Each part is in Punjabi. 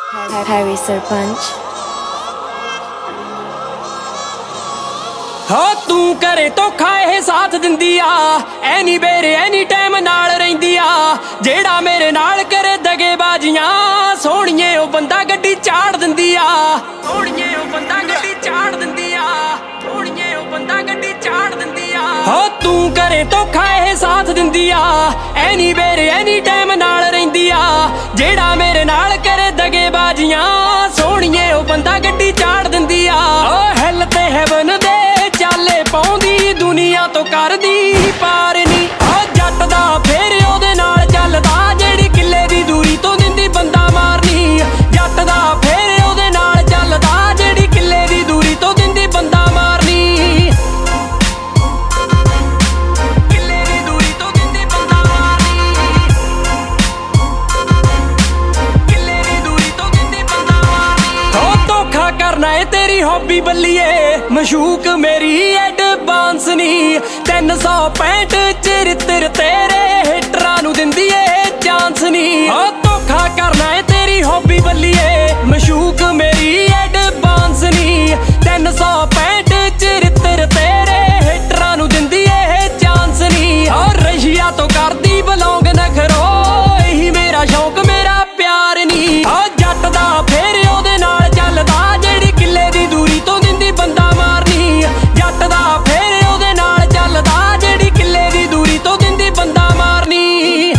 Harry सरपंच हो तू करे धोखा ਇਹ ਸਾਥ ਦਿੰਦੀ ਆ ਐਨੀ ਬੇਰੇ ਐਨੀ ਟਾਈਮ ਨਾਲ ਰਹਿੰਦੀ ਆ ਜਿਹੜਾ ਮੇਰੇ ਨਾਲ ਕਰੇ ਦਗੇਬਾਜ਼ੀਆਂ ਸੋਹਣੀਏ ਉਹ ਬੰਦਾ ਗੱਡੀ ਚਾੜ ਦਿੰਦੀ ਆ ਸੋਹਣੀਏ ਉਹ ਬੰਦਾ ਗੱਡੀ ਚਾੜ ਦਿੰਦੀ ਆ ਸੋਹਣੀਏ ਉਹ ਬੰਦਾ ਗੱਡੀ ਚਾੜ ਦਿੰਦੀ ਆ ਹੋ ਤੂੰ ਕਰੇ ਧੋਖਾ ਇਹ ਸਾਥ ਦਿੰਦੀ ਆ ਐਨੀ ਬੇਰੇ ਐਨੀ ਟਾਈਮ ਨਾਲ ਰਹਿੰਦੀ ਆ ਜਿਹੜਾ ਮੇਰੇ ਨਾਲ ਕਰੇ ਦਗੇਬਾਜ਼ੀਆਂ ਸੋਹਣੀਏ ਉਹ ਬੰਦਾ ਗੱਡੀ ਚਾੜ ਦਿੰਦੀ ਆ ਓ ਹਿੱਲ ਤੇ ਹੈਵਨ ਦੇ ਚਾਲੇ ਪਾਉਂਦੀ ਦੁਨੀਆ ਤੋਂ ਕਰਦੀ ਪਾਰ ਨੀ ਆ ਜੱਟ ਦਾ ਫੇਰ ਉਹਦੇ ਨਾਲ ਚੱਲਦਾ ਜਿਹੜੀ ਕਿੱਲੇ ਦੀ ਦੂਰੀ ਤੋਂ ਦਿੰਦੀ ਬੰਦਾ ਮਾਰਨੀ ਜੱਟ ਦਾ ਫੇਰ ਉਹਦੇ ਨਾਲ ਚੱਲਦਾ ਜਿਹੜੀ ਕਿੱਲੇ ਦੀ ਦੂਰੀ ਤੋਂ ਦਿੰਦੀ ਬੰਦਾ ਮਾਰਨੀ ਕਿੱਲੇ ਦੀ ਦੂਰੀ ਤੋਂ ਦਿੰਦੀ ਬੰਦਾ ਮਾਰਨੀ ਕਿੱਲੇ ਦੀ ਦੂਰੀ ਤੋਂ ਦਿੰਦੀ ਬੰਦਾ ਮਾਰਨੀ ਹੋ ਧੋਖਾ ਕਰਨਾ ਏ ਤੇਰੀ ਹੌਬੀ ਬੱਲੀਏ ਮਸ਼ੂਕ ਮੇਰੀ ਐਡਵਾਂਸ ਨੀ 365 ਚਰਿੱਤਰ ਤੇਰੇ ਹਿੱਟਰਾਂ ਨੂੰ ਦਿੰਦੀ ਏ ਚਾਂਸ ਨੀ ਓ ਧੋਖਾ ਕਰਨਾ ਏ ਤੇਰੀ ਹੌਬੀ ਬੱਲੀਏ ਮਸ਼ੂਕ ਮੇਰੀ ਐਡਵਾਂਸ ਨੀ 365 ਚਰਿੱਤਰ ਤੇਰੇ ਹਿੱਟਰਾਂ ਨੂੰ ਦਿੰਦੀ ਏ ਚਾਂਸ ਨੀ ਓ ਰਸ਼ੀਆ ਤੋਂ ਕਰਦੀ ਬਲੌਂਗ ਨਖਰੋ ਇਹੀ ਮੇਰਾ ਸ਼ੌਂਕ ਮੇਰਾ ਪਿਆਰ ਨੀ ਓ ਜੱਟ ਦਾ ਫੇਰ ਉਹਦੇ ਨਾਲ ਚੱਲਦਾ ਜਿਹੜੀ ਕਿੱਲੇ ਦੀ ਦੂਰੀ ਤੋਂ ਦਿੰਦੀ ਬੰਦਾ ਮਾਰਨੀ ਜੱਟ ਦਾ ਫੇਰ ਉਹਦੇ ਨਾਲ ਚੱਲਦਾ ਜਿਹੜੀ ਕਿੱਲੇ ਦੀ ਦੂਰੀ ਤੋਂ ਦਿੰਦੀ ਬੰਦਾ ਮਾਰਨੀ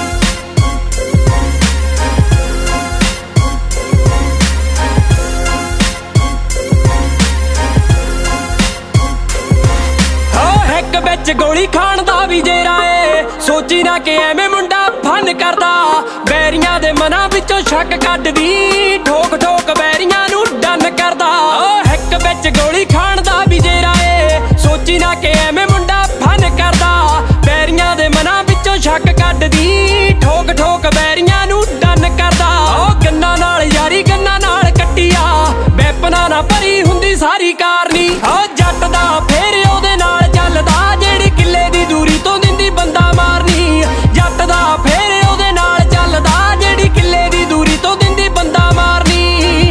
ਹੋ ਇੱਕ ਵਿੱਚ ਗੋਲੀ ਖਾਣ ਦਾ ਵੀ ਜੇਰਾ ਏ ਸੋਚੀ ਨਾ ਕਿ ਐਵੇਂ ਮੁੰਡਾ ਫਨ ਕਰਦਾ ਬੈਰੀਆਂ ਦੇ ਮਨਾਂ ਵਿੱਚੋਂ ਸ਼ੱਕ ਕੱਢਦੀ ਠੋਕ ਠੋਕ ਬੈਰੀਆਂ ਨੂੰ ਡਨ ਕਰਦਾ ਓ ਇੱਕ ਵਿੱਚ ਗੋਲੀ ਖਾਣ ਦਾ ਵੀ ਜੇਰਾ ਏ ਸੋਚੀ ਨਾ ਕਿ ਐਵੇਂ ਮੁੰਡਾ ਫਨ ਕਰਦਾ ਬੈਰੀਆਂ ਦੇ ਮਨਾਂ ਵਿੱਚੋਂ ਸ਼ੱਕ ਕੱਢਦੀ ਠੋਕ ਠੋਕ ਬੈਰੀਆਂ ਨੂੰ ਡਨ ਕਰਦਾ ਓ ਗੰਨਾ ਨਾਲ ਯਾਰੀ ਗੰਨਾ ਨਾਲ ਕੱਟੀਆ ਵੈਪਨਾ ਨਾ ਭਰੀ ਹੁੰਦੀ ਸਾਰੀ ਕਾਰਨੀ ਓ ਜੱਟ ਦਾ ਫੇਰ ਉਹਦੇ ਨਾਲ ਚੱਲਦਾ ਜਿਹੜੀ ਕਿੱਲੇ ਦੀ ਦੂਰੀ ਤੋਂ ਦਿੰਦੀ ਬੰਦਾ ਮਾਰਨੀ ਜੱਟ ਦਾ ਫੇਰ ਉਹਦੇ ਨਾਲ ਚੱਲਦਾ ਜਿਹੜੀ ਕਿੱਲੇ ਦੀ ਦੂਰੀ ਤੋਂ ਦਿੰਦੀ ਬੰਦਾ ਮਾਰਨੀ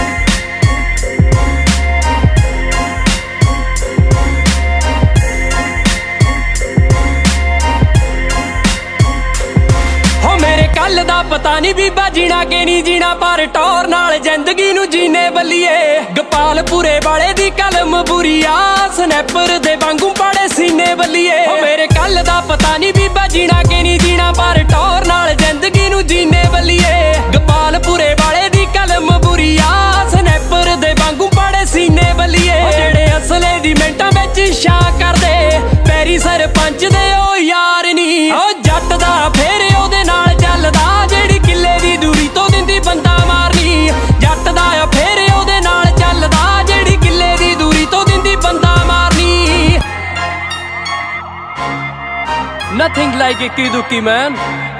ਹੋ ਮੇਰੇ ਕੱਲ ਦਾ ਪਤਾ ਨਹੀਂ ਬੀਬਾ ਜੀਣਾ ਕਿ ਨਹੀਂ ਜੀਣਾ ਪਰ ਟੌਰ ਨਾਲ ਜ਼ਿੰਦਗੀ ਨੂੰ ਜੀਨੇ ਬੱਲੀਏ ਗੋਪਾਲਪੁਰੇ ਵਾਲੇ ਦੀ ਕਲਮ ਬੁਰੀ ਆ ਸਨੈਪਰ ਦੇ ਵਾਂਗੂ ਪਾੜੇ ਸੀਨੇ ਬੱਲੀਏ ਹੋ ਮੇਰੇ ਕੱਲ ਦਾ ਪਤਾ ਨਹੀਂ ਬੀਬਾ ਜੀਣਾ ਕਿ ਨਹੀਂ ਜੀਣਾ ਪਰ ਟੌਰ ਨਾਲ ਜ਼ਿੰਦਗੀ ਨੂੰ ਜੀਨੇ ਬੱਲੀਏ ਗੋਪਾਲਪੁਰੇ ਵਾਲੇ ਦੀ ਕਲਮ ਬੁਰੀ ਆ ਸਨੈਪਰ ਦੇ ਵਾਂਗੂ ਪਾੜੇ ਸੀਨੇ ਬੱਲੀਏ ਜਿਹੜੇ ਅਸਲੇ ਦੀ ਮਿੰਟਾਂ ਵਿੱਚ ਸ਼ਾ ਕਰਦੇ ਪੈਰੀ ਸਰਪੰਚ ਦੇ ਉਹ ਯਾਰ ਨੀ ਓ ਜੱਟ ਦਾ ਫੇਰ ਉਹਦੇ ਨਾਲ ਚੱਲਦਾ ਜਿਹੜੀ ਕਿੱਲੇ ਦੀ ਦੂਰੀ ਤੋਂ ਦਿੰਦੀ ਬੰਦਾ ਮਾਰਨੀ ਜੱਟ ਦਾ ਫੇਰ ਉਹਦੇ ਨਾਲ ਚੱਲਦਾ ਜਿਹੜੀ ਕਿੱਲੇ ਦੀ ਦੂਰੀ ਤੋਂ ਦਿੰਦੀ ਬੰਦਾ ਮਾਰਨੀ Nothing like ਇੱਕੀ ਦੁੱਕੀ man